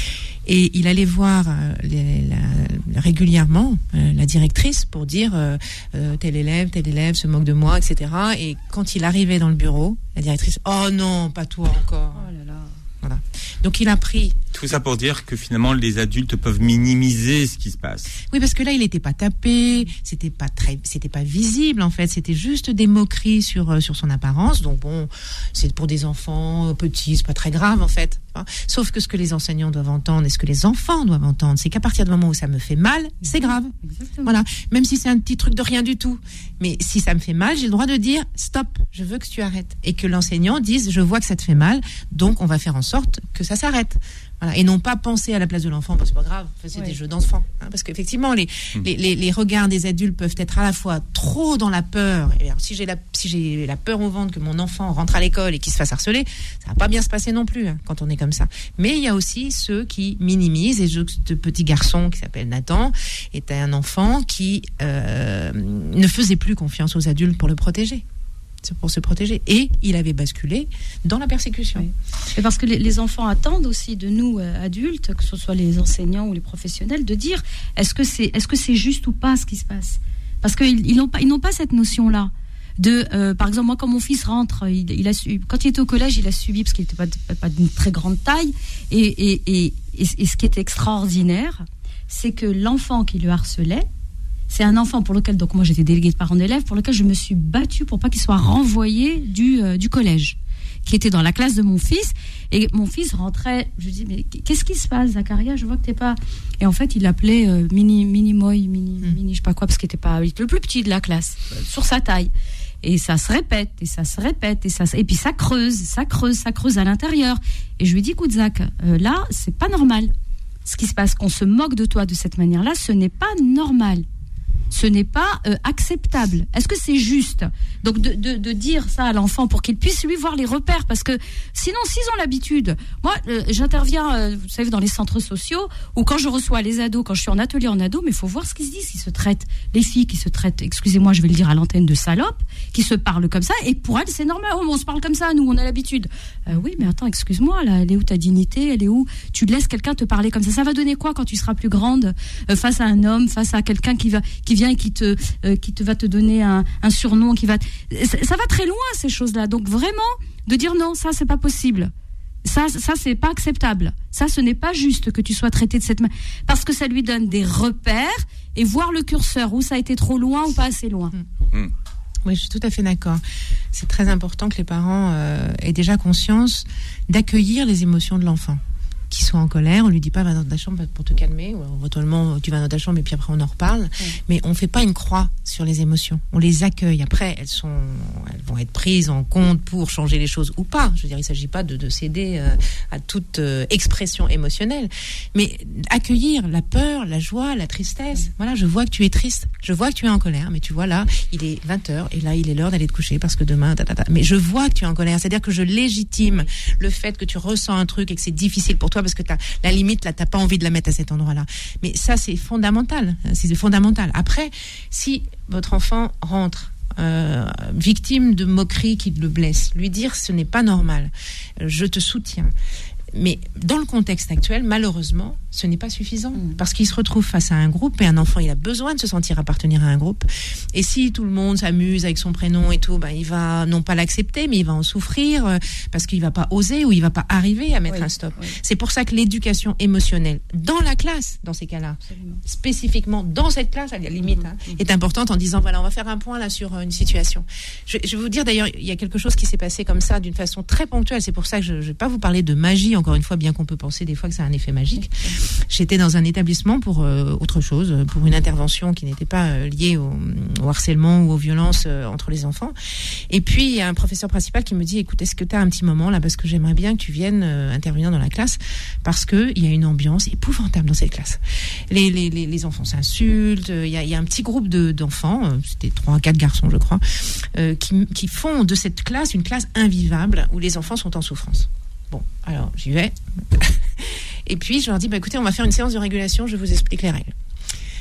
Et il allait voir euh, les, la, régulièrement euh, la directrice pour dire euh, euh, tel élève, tel élève se moque de moi, et cetera. Et quand il arrivait dans le bureau, la directrice, oh non, pas toi encore. Oh là là. Voilà. Donc il a pris. Tout ça pour dire que finalement les adultes peuvent minimiser ce qui se passe. Oui, parce que là il n'était pas tapé, c'était pas très, c'était pas visible en fait, c'était juste des moqueries sur euh, sur son apparence. Donc bon, c'est pour des enfants petits, c'est pas très grave en fait. Sauf que ce que les enseignants doivent entendre et ce que les enfants doivent entendre, c'est qu'à partir du moment où ça me fait mal, c'est grave. Exactement. Voilà, même si c'est un petit truc de rien du tout. Mais si ça me fait mal, j'ai le droit de dire stop, je veux que tu arrêtes, et que l'enseignant dise je vois que ça te fait mal, donc on va faire en sorte que ça s'arrête. Voilà. Et non pas penser à la place de l'enfant, parce que c'est pas grave, c'est oui. des jeux d'enfants. Hein, parce qu'effectivement, les, mmh. les, les, les regards des adultes peuvent être à la fois trop dans la peur. Et alors, si j'ai la, si j'ai la peur au ventre que mon enfant rentre à l'école et qu'il se fasse harceler, ça va pas bien se passer non plus hein, quand on est comme ça. Mais il y a aussi ceux qui minimisent. Et ce petit garçon qui s'appelle Nathan était un enfant qui euh, ne faisait plus confiance aux adultes pour le protéger. Pour se protéger. Et il avait basculé dans la persécution. Oui. Et parce que les, les enfants attendent aussi de nous, euh, adultes, que ce soit les enseignants ou les professionnels, de dire est-ce que c'est, est-ce que c'est juste ou pas ce qui se passe. Parce qu'ils ils n'ont pas, ils n'ont pas cette notion-là. De, euh, par exemple, moi, quand mon fils rentre, il, il a su, quand il était au collège, il a subi, parce qu'il n'était pas, pas d'une très grande taille. Et, et, et, et, et ce qui est extraordinaire, c'est que l'enfant qui le harcelait, c'est un enfant pour lequel, donc moi j'étais déléguée de parents d'élèves, pour lequel je me suis battue pour pas qu'il soit renvoyé du, euh, du collège, qui était dans la classe de mon fils. Et mon fils rentrait, je lui dis mais qu'est-ce qui se passe, Zacharia, je vois que t'es pas. Et en fait il l'appelait euh, mini mini moy mini mmh. mini je sais pas quoi, parce qu'il était pas le plus petit de la classe, euh, sur sa taille. Et ça se répète et ça se répète et ça et puis ça creuse, ça creuse, ça creuse à l'intérieur. Et je lui dis écoute Zach, euh, là c'est pas normal. Ce qui se passe, qu'on se moque de toi de cette manière-là, ce n'est pas normal. Ce n'est pas euh, acceptable. Est-ce que c'est juste donc de, de, de dire ça à l'enfant pour qu'il puisse lui voir les repères, parce que sinon s'ils ont l'habitude, moi euh, j'interviens euh, vous savez dans les centres sociaux, ou quand je reçois les ados, quand je suis en atelier en ado, mais il faut voir ce qu'ils se disent, ils se traitent, les filles qui se traitent, excusez-moi je vais le dire à l'antenne, de salopes, qui se parlent comme ça, et pour elles c'est normal, oh, on se parle comme ça, nous on a l'habitude. Euh, oui mais attends, excuse-moi, là, elle est où ta dignité, elle est où, tu laisses quelqu'un te parler comme ça, ça va donner quoi quand tu seras plus grande, euh, face à un homme, face à quelqu'un qui va qui vient et qui te euh, qui te va te donner un, un surnom, qui va t... ça, ça va très loin ces choses-là. Donc vraiment de dire non, ça c'est pas possible. Ça ça c'est pas acceptable. Ça ce n'est pas juste que tu sois traité de cette manière, parce que ça lui donne des repères et voir le curseur où ça a été trop loin ou pas assez loin. Mmh. Oui, je suis tout à fait d'accord. C'est très important que les parents euh, aient déjà conscience d'accueillir les émotions de l'enfant. Qui soit en colère, on lui dit pas va dans ta chambre pour te calmer, ou éventuellement tu vas dans ta chambre et puis après on en reparle. Oui. Mais on fait pas une croix sur les émotions, on les accueille. Après elles sont, elles vont être prises en compte pour changer les choses ou pas. Je veux dire, il s'agit pas de, de céder euh, à toute euh, expression émotionnelle, mais accueillir la peur, la joie, la tristesse. Oui. Voilà, je vois que tu es triste, je vois que tu es en colère, mais tu vois là, il est vingt heures et là il est l'heure d'aller te coucher parce que demain, ta, ta, ta. Mais je vois que tu es en colère, c'est-à-dire que je légitime le fait que tu ressens un truc et que c'est difficile pour toi, parce que t'as, la limite, là, t'as pas envie de la mettre à cet endroit-là. Mais ça, c'est fondamental. C'est fondamental. Après, si votre enfant rentre euh, victime de moqueries qui le blessent, lui dire ce n'est pas normal, je te soutiens. Mais dans le contexte actuel, malheureusement, ce n'est pas suffisant, parce qu'il se retrouve face à un groupe, et un enfant, il a besoin de se sentir appartenir à un groupe. Et si tout le monde s'amuse avec son prénom et tout, ben, il va non pas l'accepter, mais il va en souffrir, euh, parce qu'il va pas oser ou il va pas arriver à mettre oui, un stop. Oui. C'est pour ça que l'éducation émotionnelle dans la classe, dans ces cas-là, absolument, spécifiquement dans cette classe, à la limite, mmh, hein, mmh. est importante, en disant voilà, on va faire un point là sur euh, une situation. Je, je vais vous dire d'ailleurs, il y a quelque chose qui s'est passé comme ça d'une façon très ponctuelle. C'est pour ça que je ne vais pas vous parler de magie, encore une fois, bien qu'on peut penser des fois que ça a un effet magique. J'étais dans un établissement pour euh, autre chose, pour une intervention qui n'était pas euh, liée au, au harcèlement ou aux violences euh, entre les enfants. Et puis, il y a un professeur principal qui me dit, écoute, est-ce que tu as un petit moment là, parce que j'aimerais bien que tu viennes euh, intervenir dans la classe, parce qu'il y a une ambiance épouvantable dans cette classe. Les, les, les, les enfants s'insultent, il y a, y a un petit groupe de, d'enfants, euh, c'était trois, quatre garçons, je crois, euh, qui, qui font de cette classe une classe invivable où les enfants sont en souffrance. Bon, alors j'y vais. Et puis je leur dis, bah, écoutez, on va faire une séance de régulation, je vous explique les règles.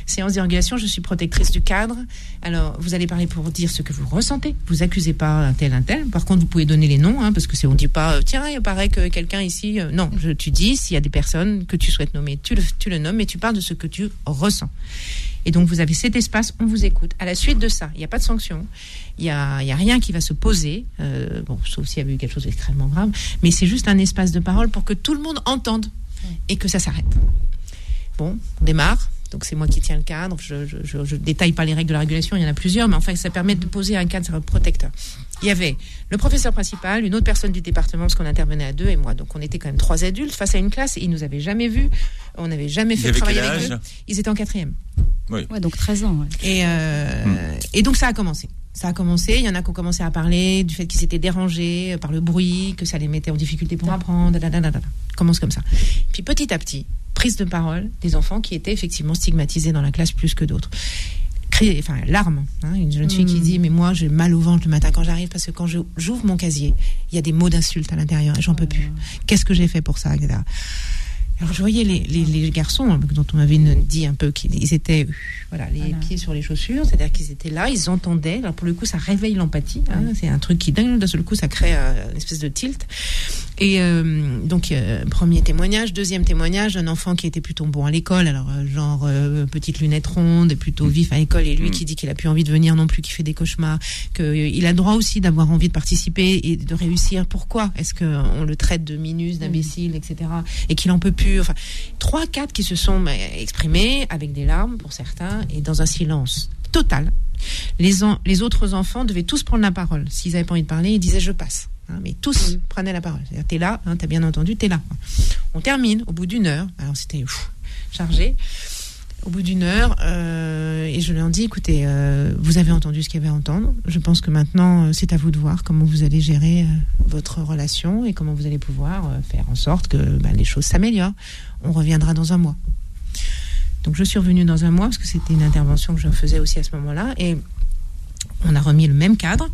séance d'irrégulation, je suis protectrice du cadre. Alors, vous allez parler pour dire ce que vous ressentez. Vous accusez pas un tel, un tel. Par contre, vous pouvez donner les noms, hein, parce que c'est, on dit pas, tiens, il paraît que quelqu'un ici, euh, non, je, tu dis, s'il y a des personnes que tu souhaites nommer, tu le, tu le nommes, et tu parles de ce que tu ressens. Et donc, vous avez cet espace, on vous écoute. À la suite de ça, il n'y a pas de sanction. Il n'y a, y a rien qui va se poser, euh, bon, sauf s'il y avait eu quelque chose d'extrêmement grave, mais c'est juste un espace de parole pour que tout le monde entende et que ça s'arrête. Bon, on démarre. Donc, c'est moi qui tiens le cadre. Je ne détaille pas les règles de la régulation, il y en a plusieurs, mais enfin, ça permet de poser un cadre protecteur. Il y avait le professeur principal, une autre personne du département, parce qu'on intervenait à deux, et moi. Donc, on était quand même trois adultes face à une classe, et ils ne nous avaient jamais vus. On n'avait jamais fait travailler avec eux. Ils étaient en quatrième. Oui. Ouais, donc treize ans. Ouais. Et, euh, mmh. et donc, ça a commencé. Ça a commencé, il y en a qui ont commencé à parler du fait qu'ils étaient dérangés par le bruit, que ça les mettait en difficulté pour apprendre, dadadadada. Commence comme ça. Puis petit à petit, prise de parole des enfants qui étaient effectivement stigmatisés dans la classe plus que d'autres. Cri, enfin, larmes. Hein, une jeune fille mmh. qui dit, mais moi j'ai mal au ventre le matin quand j'arrive parce que quand je, j'ouvre mon casier, il y a des mots d'insultes à l'intérieur et j'en peux plus. Qu'est-ce que j'ai fait pour ça, et cetera. Alors je voyais les, les, les garçons hein, dont on m'avait dit un peu qu'ils étaient voilà, les voilà. pieds sur les chaussures, c'est-à-dire qu'ils étaient là, ils entendaient. Alors pour le coup, ça réveille l'empathie. Hein, oui. C'est un truc qui, d'un seul coup, ça crée euh, une espèce de tilt. Et euh, donc, euh, premier témoignage. Deuxième témoignage d'un enfant qui était plutôt bon à l'école, alors euh, genre euh, petite lunette ronde, et plutôt vif à l'école, et lui mmh. qui dit qu'il a plus envie de venir non plus, qui fait des cauchemars, qu'il euh, a le droit aussi d'avoir envie de participer et de réussir. Pourquoi est-ce qu'on le traite de minus, d'imbécile, mmh. et cetera, et qu'il en peut plus. Enfin, trois, quatre qui se sont exprimés avec des larmes pour certains et dans un silence total. Les, en, les autres enfants devaient tous prendre la parole. S'ils n'avaient pas envie de parler, ils disaient je passe. Hein, mais tous mmh. prenaient la parole. C'est-à-dire t'es là, hein, t'as bien entendu, t'es là. On termine au bout d'une heure. Alors c'était pff, chargé. Au bout d'une heure, euh, et je leur dis, écoutez, euh, vous avez entendu ce qu'il y avait à entendre. Je pense que maintenant, euh, c'est à vous de voir comment vous allez gérer euh, votre relation et comment vous allez pouvoir euh, faire en sorte que bah, les choses s'améliorent. On reviendra dans un mois. Donc, je suis revenue dans un mois parce que c'était une intervention que je faisais aussi à ce moment-là. Et on a remis le même cadre.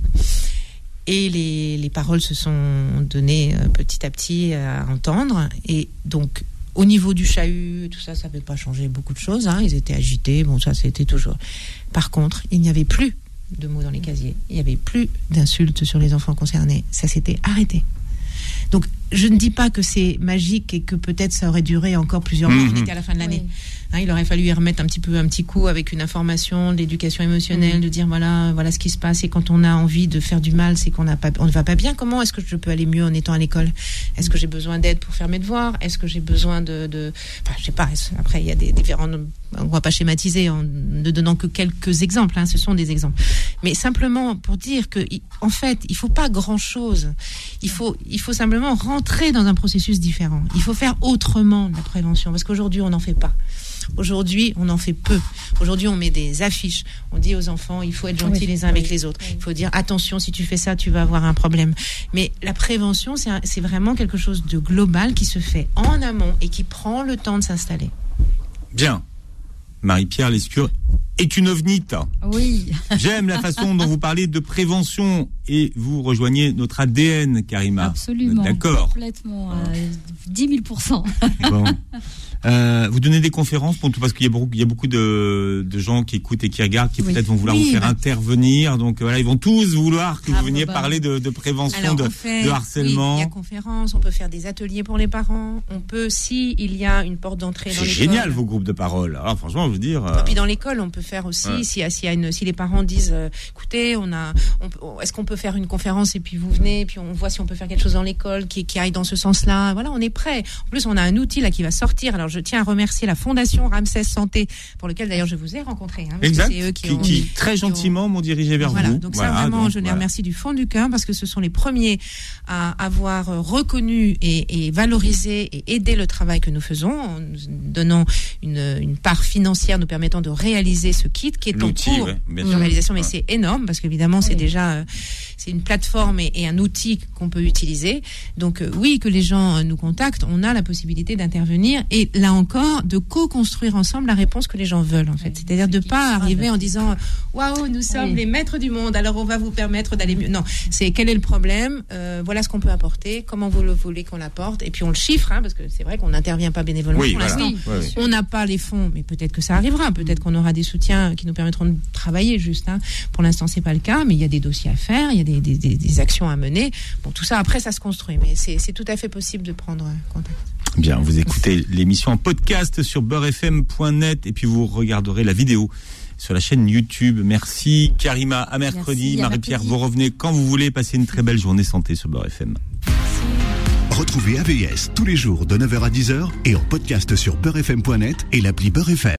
Et les, les paroles se sont données euh, petit à petit à entendre. Et donc, au niveau du chahut, tout ça, ça n'avait pas changé beaucoup de choses. Hein. Ils étaient agités, bon, ça, c'était toujours. Par contre, il n'y avait plus de mots dans les casiers. Il n'y avait plus d'insultes sur les enfants concernés. Ça s'était arrêté. Donc, je ne dis pas que c'est magique et que peut-être ça aurait duré encore plusieurs mois. Mmh. On était à la fin de l'année. Oui. Hein, il aurait fallu y remettre un petit peu un petit coup avec une information, de l'éducation émotionnelle, mmh. de dire voilà, voilà ce qui se passe. Et quand on a envie de faire du mal, c'est qu'on n'a pas, on ne va pas bien. Comment est-ce que je peux aller mieux en étant à l'école ? Est-ce que j'ai besoin d'aide pour faire mes devoirs ? Est-ce que j'ai besoin de, de... Enfin, je sais pas. Après, il y a des différents. On ne va pas schématiser en ne donnant que quelques exemples. Hein, ce sont des exemples. Mais simplement pour dire que, en fait, il faut pas grand-chose. Il faut, il faut simplement rentrer dans un processus différent. Il faut faire autrement de la prévention, parce qu'aujourd'hui, on n'en fait pas. Aujourd'hui, on en fait peu. Aujourd'hui, on met des affiches. On dit aux enfants, il faut être gentils oui, les uns oui, avec les autres. Oui. Il faut dire, attention, si tu fais ça, tu vas avoir un problème. Mais la prévention, c'est, un, c'est vraiment quelque chose de global qui se fait en amont et qui prend le temps de s'installer. Bien. Marie-Pierre Lescure est une ovnite. Oui. J'aime la façon dont vous parlez de prévention et vous rejoignez notre A D N, Karima. Absolument. D'accord. Complètement. Euh, dix mille pour cent. Bon. Euh, vous donnez des conférences pour tout, parce qu'il y a beaucoup, il y a beaucoup de, de gens qui écoutent et qui regardent, qui oui. peut-être vont vouloir oui, vous faire bah... intervenir. Donc voilà, ils vont tous vouloir que ah, vous veniez bah, parler de, de prévention, Alors, de, fait, de harcèlement. Oui, il y a conférences, on peut faire des ateliers pour les parents. On peut, si il y a une porte d'entrée dans l'école. C'est génial vos groupes de parole. Alors franchement, je veux dire. Euh... Et puis dans l'école, on peut faire aussi, ouais. si, si, y a une, si les parents disent, euh, écoutez, on a, on, est-ce qu'on peut faire une conférence et puis vous venez, et puis on voit si on peut faire quelque chose dans l'école qui, qui aille dans ce sens-là. Voilà, on est prêt. En plus, on a un outil là qui va sortir. Alors je tiens à remercier la Fondation Ramsès Santé, pour lequel d'ailleurs je vous ai rencontré. Hein, exact. C'est eux qui, qui, ont, qui très gentiment ont... m'ont dirigé vers voilà, vous. Donc voilà, ça vraiment, donc, je les voilà. remercie du fond du cœur, parce que ce sont les premiers à avoir reconnu et, et valorisé et aidé le travail que nous faisons, en nous donnant une, une part financière nous permettant de réaliser ce ce kit qui est L'outil, en cours ouais, bien de sûr. réalisation, mais Ouais. c'est énorme parce qu'évidemment, c'est Oui. déjà euh, c'est une plateforme et, et un outil qu'on peut utiliser. Donc euh, oui, que les gens euh, nous contactent, on a la possibilité d'intervenir et là encore de co-construire ensemble la réponse que les gens veulent en fait. Oui, C'est-à-dire c'est de qui pas sera arriver adapté. en disant waouh, nous sommes Oui. les maîtres du monde, alors on va vous permettre d'aller mieux. Non, c'est quel est le problème, euh, voilà ce qu'on peut apporter, comment vous le voulez qu'on l'apporte et puis on le chiffre hein, parce que c'est vrai qu'on n'intervient pas bénévolement Oui, pour voilà. l'instant. Oui, Ouais, bien ouais. sûr. On n'a pas les fonds, mais peut-être que ça arrivera. Peut-être qu'on aura des soutiens qui nous permettront de travailler juste. Hein. Pour l'instant, c'est pas le cas, mais il y a des dossiers à faire, il y a des, des, des, des actions à mener. Bon, tout ça, après, ça se construit, mais c'est, c'est tout à fait possible de prendre euh, contact. Bien, vous écoutez l'émission en podcast sur beurre f m point net et puis vous regarderez la vidéo sur la chaîne YouTube. Merci Karima, à mercredi. Merci, à Marie-Pierre, mercredi. vous revenez quand vous voulez. Passez une très belle journée santé sur Beurre F M. Retrouvez A V S tous les jours de neuf heures à dix heures et en podcast sur beurre f m point net et l'appli Beurre F M.